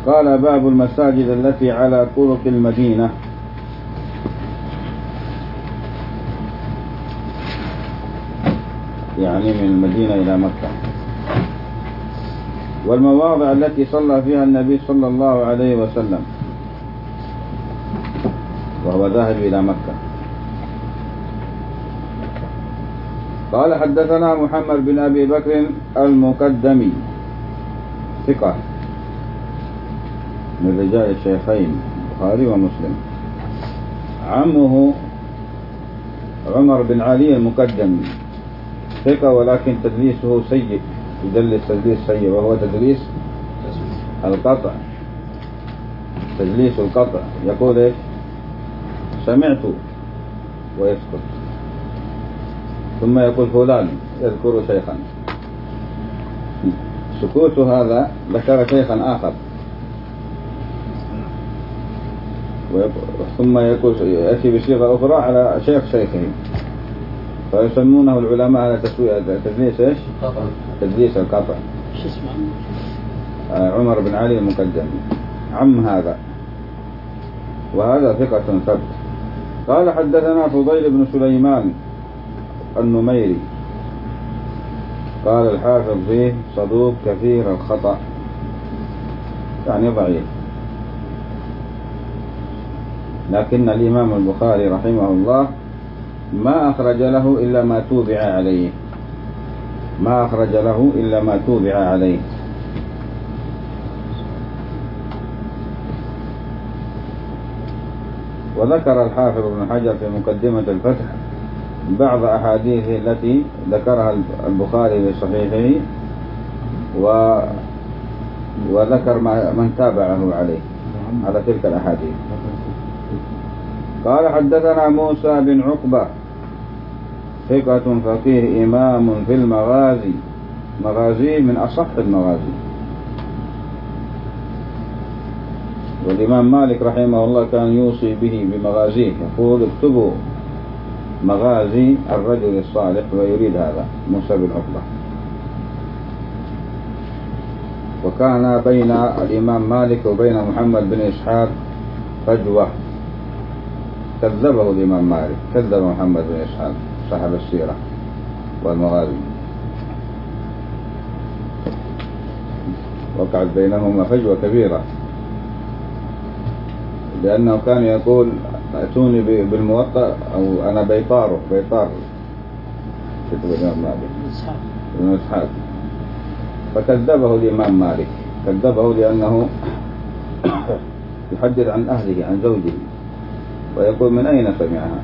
قال باب المساجد التي على طرق المدينة، يعني من المدينة إلى مكة، والمواضع التي صلى فيها النبي صلى الله عليه وسلم وهو ذاهب إلى مكة. قال حدثنا محمد بن أبي بكر المقدمي ثقة من رجال الشيخين البخاري ومسلم. عمه عمر بن علي المقدمي ثقة، ولكن تدليسه سيء، يدلس تدليس سيء، وهو تدليس القطع. تدليس القطع يقول إيش؟ سمعت ويسكت، ثم يقول فلان يذكر شيخا. سكوت هذا ذكر شيخا آخر، ثم يقول يأتي بصيغة أخرى على شيخ شيخه، فيسمونه العلماء على تدليس إيش؟ تدليس القطع. شو اسمه؟ عمر بن علي المقدمي عم هذا، وهذا ثقة ثبت. قال حدثنا فضيل بن سليمان النميري قال الحافظ فيه صدوق كثير الخطأ، يعني ضعيف، لكن الإمام البخاري رحمه الله ما أخرج له إلا ما توبع عليه، ما أخرج له إلا ما توبع عليه. وذكر الحافظ ابن حجر في مقدمة الفتح بعض أحاديثه التي ذكرها البخاري في صحيحه، وذكر من تابعه عليه على تلك الأحاديث. قال حدثنا موسى بن عقبة ثقة فقيه إمام في المغازي، مغازي من أصح المغازي، والإمام مالك رحمه الله كان يوصي به بمغازيه، يقول اكتبوا مغازي الرجل الصالح، ويريد هذا موسى بن عقبة. وكان بين الإمام مالك وبين محمد بن إسحاق فجوة، كذبه الإمام مالك، كذب محمد بن إسحاق صاحب السيرة والمغازي، وقعت بينهما فجوة كبيرة، لأنه كان يقول أتوني بالموطأ، أو أنا بيطار كتب الإمام مالك بن إسحاق، فكذبه الإمام مالك، كذبه لأنه يحدث عن أهله عن زوجه، ويقول من أين سمعها؟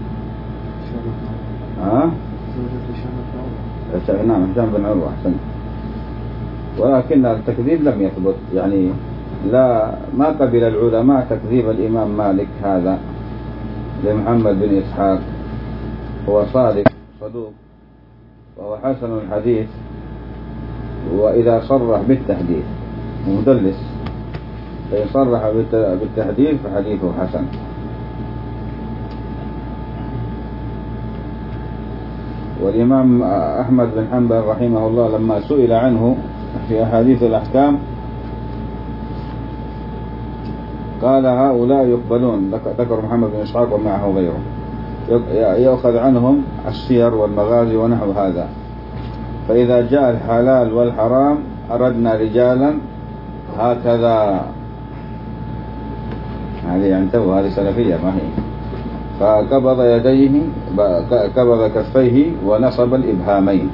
نعم هشام بن عروة أحسن. ولكن التكذيب لم يثبت، يعني ما قبل العلماء تكذيب الإمام مالك هذا لمحمد بن إسحاق. هو صادق صدوق وهو حسن الحديث، وإذا صرح بالتحديث مدلس، فإن صرح بالتحديث فحديثه حسن. والإمام أحمد بن حنبل رحمه الله لما سئل عنه في أحاديث الأحكام قال هؤلاء يقبلون، ذكر محمد بن إسحاق ومعه غيره، يأخذ عنهم السير والمغازي ونحو هذا، فإذا جاء الحلال والحرام أردنا رجالا هكذا. هذه انتبهوا، هذه سلفية ما هي. فقبض يديه، قبض كفيه ونصب الإبهامين،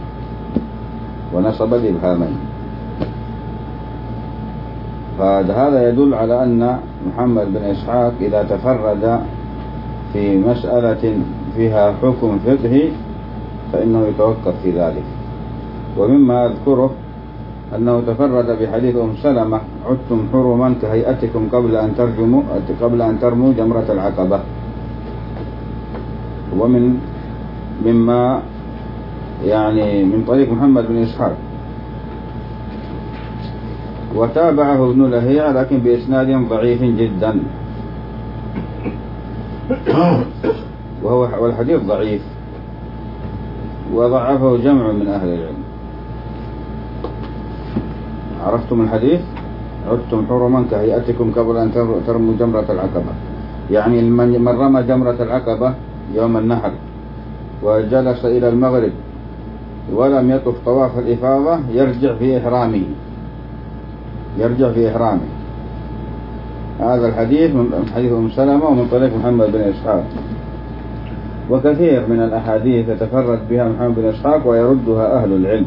فهذا يدل على أن محمد بن إسحاق إذا تفرد في مسألة فيها حكم فقهي فإنه يتوقف في ذلك. ومما أذكره أنه تفرد بحديث أم سلمة عدتم حرما كهيئتكم قبل أن ترموا جمرة العقبة، مما يعني من طريق محمد بن إسحاق. وتابعه ابن لهيعة لكن بإسناد ضعيف جدا، والحديث ضعيف، وضعفه جمع من أهل العلم. عرفتم الحديث؟ عدتم حرما كهيئتكم قبل أن ترموا جمرة العقبة. يعني من رمى جمرة العقبة يوم النحر وجلس إلى المغرب ولم يطف طواف الإفاضة يرجع في إحرامه. هذا الحديث من حديث أم سلمة ومن طريق محمد بن إسحاق. وكثير من الأحاديث يتفرد بها محمد بن إسحاق ويردها أهل العلم.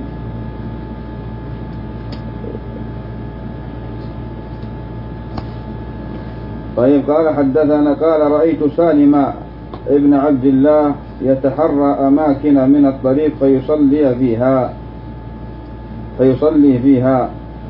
طيب قال حدثنا قال رأيت سالم ابن عبد الله يتحرى أماكن من الطريق فيصلي فيها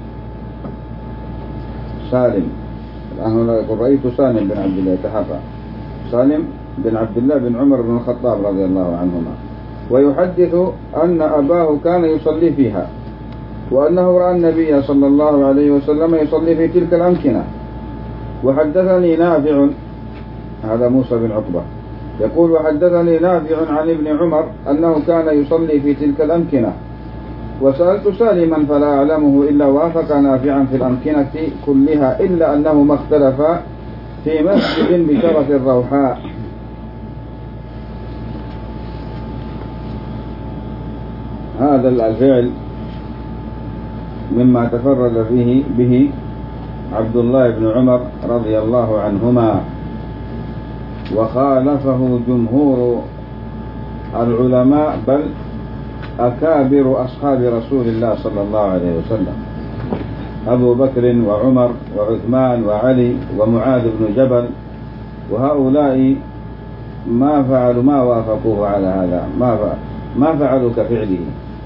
سالم. الآن يقول رأيت سالم بن عبد الله يتحرى، سالم بن عبد الله بن عمر بن الخطاب رضي الله عنهما، ويحدث أن أباه كان يصلي فيها وأنه رأى النبي صلى الله عليه وسلم يصلي في تلك الأمكنة. وحدثني نافع، هذا موسى بن عقبة يقول وحدثني نافع عن ابن عمر أنه كان يصلي في تلك الأمكنة، وسألت سالما فلا أعلمه إلا وافق نافعا في الأمكنة كلها إلا أنهما اختلفا في مسجد بشرف الروحاء. هذا الفعل مما تفرد به عبد الله بن عمر رضي الله عنهما، وخالفه جمهور العلماء بل أكابر أصحاب رسول الله صلى الله عليه وسلم، أبو بكر وعمر وعثمان وعلي ومعاذ بن جبل، وهؤلاء ما وافقوه على هذا، ما فعلوا كفعله،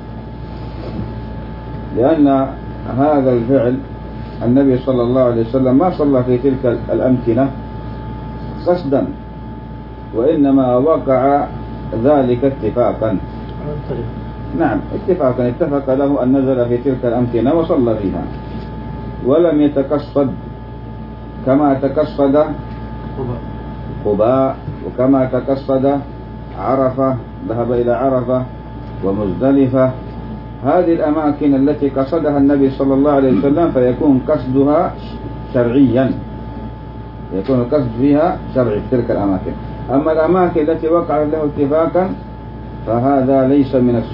لأن هذا الفعل النبي صلى الله عليه وسلم ما صلى في تلك الأمكنة قصدا، وإنما وقع ذلك اتفاقا. نعم اتفاقا، اتفق له أن نزل في تلك الأمكنة وصلى فيها، ولم يتقصد كما تقصد قباء وكما تقصد عرفة، ذهب إلى عرفة ومزدلفة. هذه الأماكن التي قصدها النبي صلى الله عليه وسلم فيكون قصدها شرعيا، يكون القصد فيها شرعي في تلك الأماكن. أما الأماكن التي وقع له اتفاقا فهذا ليس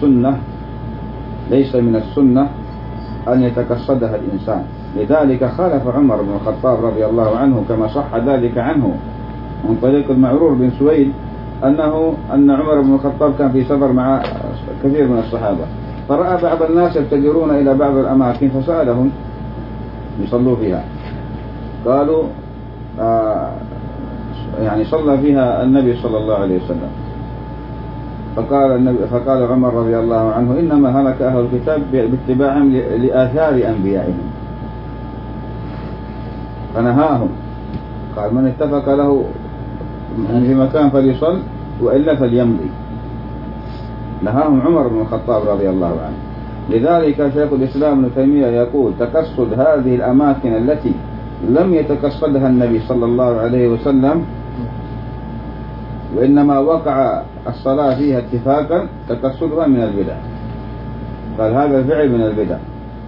من السنة أن يتقصدها الإنسان. لذلك خالف عمر بن الخطاب رضي الله عنه كما صح ذلك عنه من طريق المعرور بن سويد أن عمر بن الخطاب كان في سفر مع كثير من الصحابة، فرأى بعض الناس يتجرون إلى بعض الأماكن فسألهم يصلوا فيها، قالوا يعني صلى فيها النبي صلى الله عليه وسلم. فقال عمر رضي الله عنه إنما هلك أهل الكتاب باتباعهم لآثار أنبيائهم، فنهاهم، قال من اتفق له في مكان فليصل وإلا فليمضي، نهاهم عمر بن الخطاب رضي الله عنه. لذلك شيخ الإسلام ابن تيمية يقول تقصد هذه الأماكن التي لم يتقصدها النبي صلى الله عليه وسلم وإنما وقع الصلاة فيها اتفاقا تقصدها من البدع، قال هذا الفعل من البدع.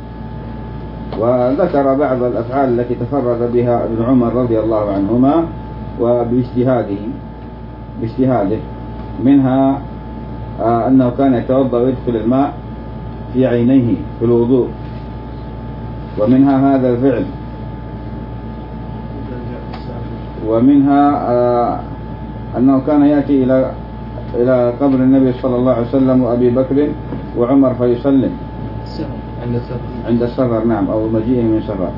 وذكر بعض الأفعال التي تفرد بها ابن عمر رضي الله عنهما باجتهاده، منها أنه كان يتوضأ ويدخل الماء في عينيه في الوضوء، ومنها هذا الفعل، ومنها أنه كان يأتي إلى قبر النبي صلى الله عليه وسلم وأبي بكر وعمر فيسلم عند السفر، نعم، أو مجيئه من سفر.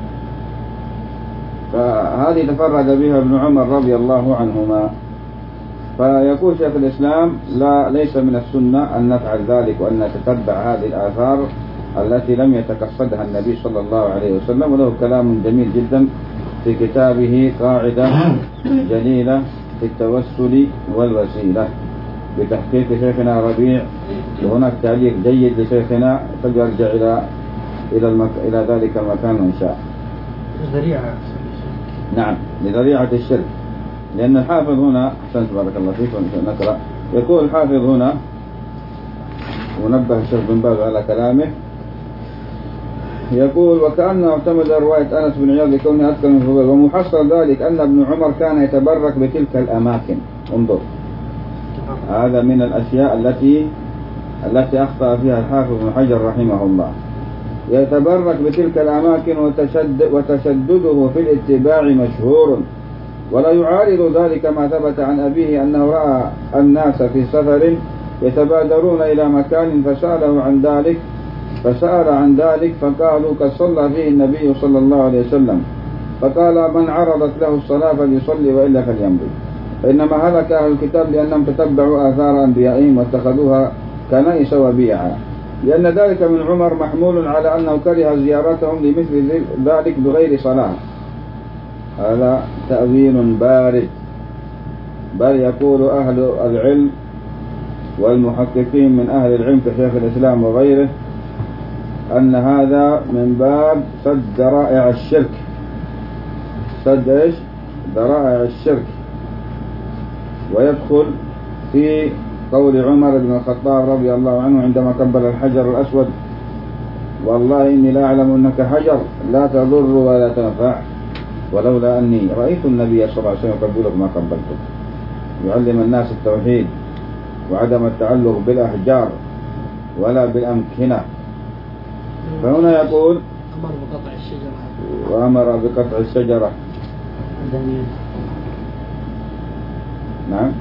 فهذه تفرد بها ابن عمر رضي الله عنهما. فيقول شيخ الإسلام ليس من السنة أن نفعل ذلك وأن نتتبع هذه الآثار التي لم يتقصدها النبي صلى الله عليه وسلم. وله كلام جميل جدا في كتابه قاعدة جليلة في التوسل والوسيلة بتحقيق شيخنا ربيع، وهناك تعليق جيد لشيخنا فليرجع إلى ذلك المكان إن شاء. ذريعة، نعم، لذريعة الشرك. لأن الحافظ هنا، أحسنت بارك الله فيكم، نقرأ. يقول الحافظ هنا ونبه الشيخ بن باز على كلامه يقول وكأنه اعتمد رواية أنس بن عياض لكونه أذكر من الفضيل، ومحصل ذلك أن ابن عمر كان يتبرك بتلك الأماكن. انظر، هذا من الأشياء التي أخطأ فيها الحافظ بن حجر رحمه الله. يتبرك بتلك الأماكن وتشدده في الاتباع مشهور، ولا يعارض ذلك ما ثبت عن أبيه أنه رأى الناس في سفر يتبادرون إلى مكان فسأل عن ذلك فقالوا قد صلى فيه النبي صلى الله عليه وسلم، فقال من عرضت له الصلاة فليصلي وإلا فليمضي. فإنما هلك أهل الكتاب لأنهم تتبعوا آثار أنبيائهم واتخذوها كنائس وبيعا، لأن ذلك من عمر محمول على أنه كره زيارتهم لمثل ذلك بغير صلاة. هذا تأويل بارد، بل يقول أهل العلم والمحققين من أهل العلم كشيخ الإسلام وغيره أن هذا من باب سد ذرائع الشرك. سد إيش؟ ذرائع الشرك. ويدخل في قول عمر بن الخطاب رضي الله عنه عندما قبل الحجر الأسود: والله إني لا أعلم أنك حجر لا تضر ولا تنفع، ولولا أني رأيت النبي صلى الله عليه وسلم يقبلك ما قبلتك. يعلم الناس التوحيد وعدم التعلق بالأحجار ولا بالأمكنة. فهنا يقول أمر بقطع الشجرة، وأمر بقطع الشجرة. نعم.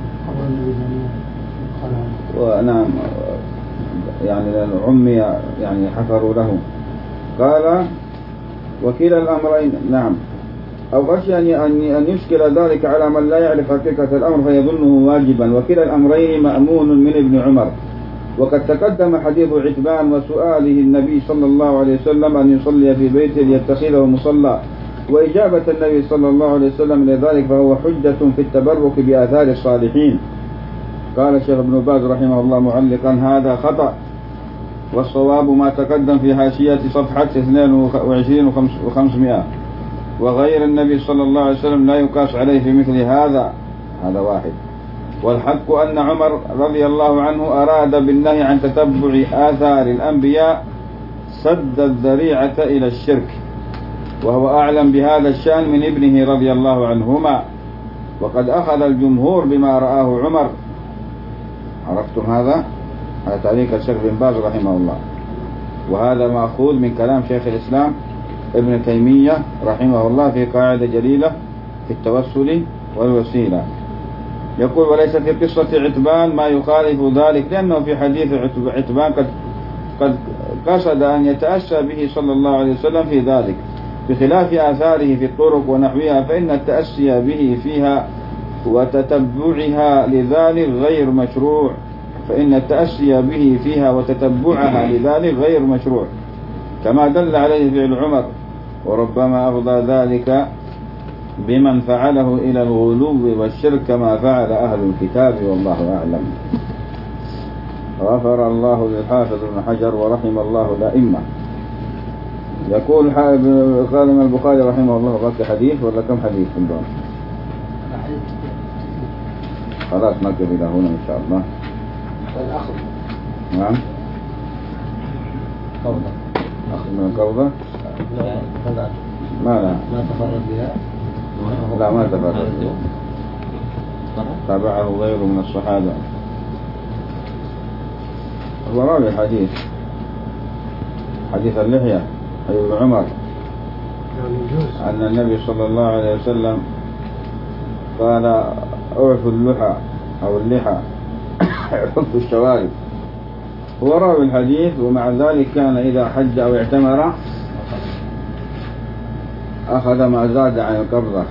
ونعم، يعني عمي يعني حفروا له. قال وكلا الأمرين، نعم، أو خشي أن يشكل ذلك على من لا يعرف حقيقة الأمر فيظنه واجبا، وكلا الأمرين مأمون من ابن عمر. وقد تقدم حديث عتبان وسؤاله النبي صلى الله عليه وسلم أن يصلي في بيته ليتخذه مصلى، وإجابة النبي صلى الله عليه وسلم لذلك، فهو حجة في التبرك بآثار الصالحين. قال الشيخ ابن باز رحمه الله معلقا: هذا خطأ، والصواب ما تقدم في حاشية صفحة 22 و500. وغير النبي صلى الله عليه وسلم لا يقاس عليه في مثل هذا واحد. والحق أن عمر رضي الله عنه أراد بالنهي عن تتبع آثار الأنبياء سد الذريعة إلى الشرك، وهو أعلم بهذا الشأن من ابنه رضي الله عنهما. وقد أخذ الجمهور بما رآه عمر. عرفتم هذا تعليق الشيخ بن باز رحمه الله، وهذا مأخوذ من كلام شيخ الإسلام ابن تيمية رحمه الله في قاعدة جليلة في التوسل والوسيلة. يقول: وليس في قصة عتبان ما يخالف ذلك، لأنه في حديث عتبان قد قصد أن يتأسى به صلى الله عليه وسلم في ذلك، بخلاف آثاره في الطرق ونحوها، فإن التأسي به فيها وتتبعها لذلك غير مشروع. غير مشروع كما دل عليه فعل عمر، وربما أفضى ذلك بمن فعله إلى الغلو والشرك كما فعل أهل الكتاب، والله أعلم. غفر الله للحافظ ابن حجر ورحم الله الأئمة. يقول قال من البخاري رحمه الله: باقي حديث ولا كم حديث في الباب؟ خلاص نقف إلى هنا إن شاء الله. والأخذ، نعم، قوضة، أخذ من القوضة. ما تفرد بها. لا، ما تفرد، تابعه غيره من الصحابة. هو راوي حديث اللحية أي عمر، أن النبي صلى الله عليه وسلم قال: أعفوا اللحى أو اللحى عفوا الشوارب. هو راوي الحديث، ومع ذلك كان إذا حج أو اعتمر أخذ ما زاد عن القبضة.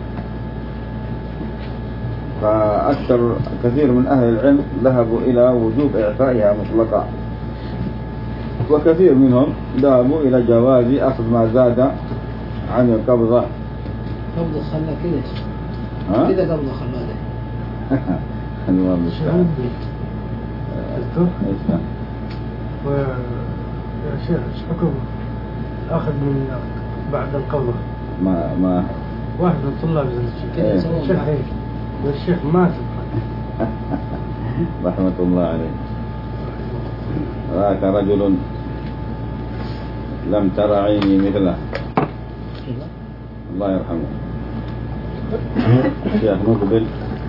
فأكثر كثير من أهل العلم ذهبوا إلى وجوب إعفائها مطلقا، وكثير منهم ذهبوا إلى جواز أخذ ما زاد عن القبضة. قبضة خلا كده قبضة خلا الله المستعان. ويا شيخ ايش حكم اخذ من بعد القبضة؟ ما واحد من طلاب الشيخ والشيخ مات رحمة الله عليه. ذاك رجل لم تر عيني مثله. الله يرحمه. الشيخ مقبل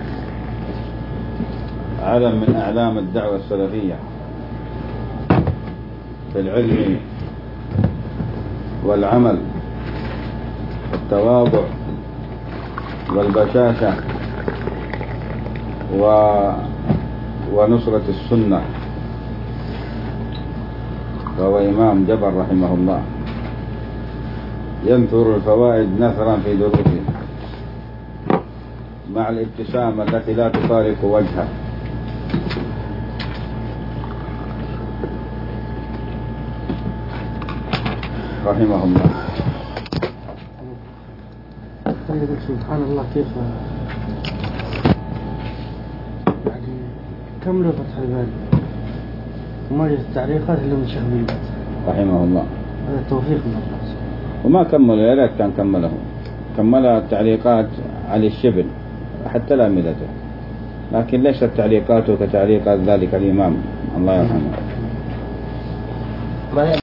علم من أعلام الدعوة السلفية في العلم والعمل والتواضع والبشاشة ونصرة السنة، وهو إمام جبر رحمه الله، ينثر الفوائد نثرا في دروسه مع الابتسامة التي لا تفارق وجهه. رحمه الله. سبحان الله كيف يعني كملوا فتح الباري وما جت التعليقات إلا من شيخ بن باز رحمه الله. هذا توفيق من الله. وما كملوا، يا ريت كان كمله. كمل التعليقات على الشبل حتى تلامذته، لكن ليست تعليقاته كتعليقات ذلك الإمام الله يرحمه.